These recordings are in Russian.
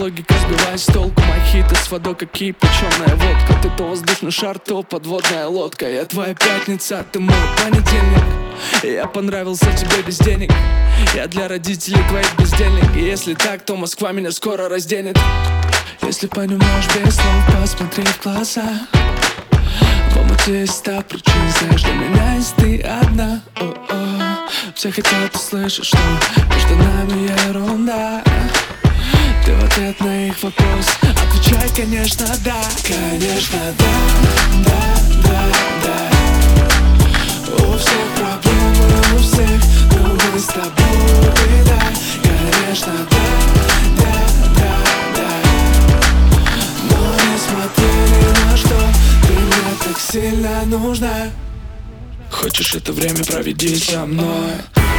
логика сбивает с толку. Мохито с водой, как кипяченая водка. Ты то воздушный шар, то подводная лодка. Я твоя пятница, ты мой понедельник. Я понравился тебе без денег. Я для родителей твоих бездельник. И если так, то Москва меня скоро разденет. Если понимаешь без слов, посмотри в глаза. В омуте есть 100 причин, знаешь, для меня есть ты одна. Все хотят услышать, что между нами ерунда. Ты в ответ на их вопрос отвечай, конечно, да. Конечно, да, да, да, да. У всех проблемы, у всех, но мы с тобой, да. Конечно, да, да, да, да. Но несмотря ни на что, ты мне так сильно нужна. Хочешь это время, проведи со мной.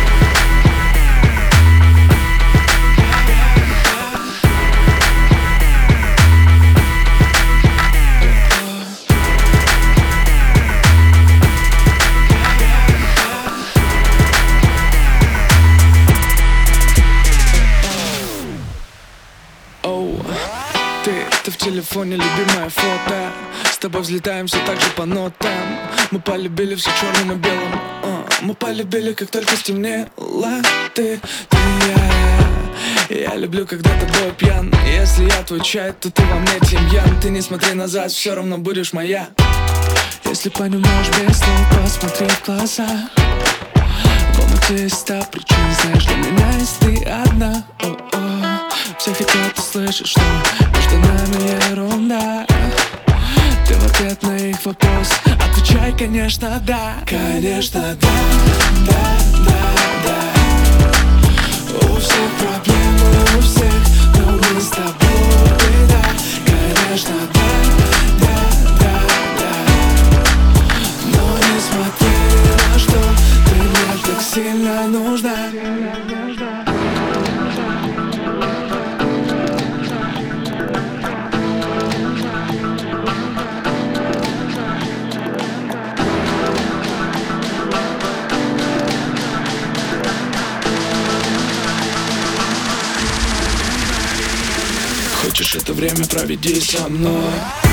Ты в телефоне, любимое фото. С тобой взлетаем все так же по нотам. Мы полюбили все черным и белым. Мы полюбили, как только стемнело. Ты я люблю, когда тобой пьян. Если я твой чай, то ты во мне тимьян. Ты не смотри назад, все равно будешь моя. Если понимаешь без слов, посмотри в глаза. В омуте есть 100 причин, знаешь, для меня есть ты одна. Все хотят услышать, что между нами ерунда. Ты в ответ на их вопрос отвечай, конечно, да. Конечно, да, да, да, да. У всех проблемы, у всех, но мы с тобой, да. Конечно, да, да, да, да. Но несмотря ни на что, ты мне так сильно нужна. Хочешь это время, проведи со мной.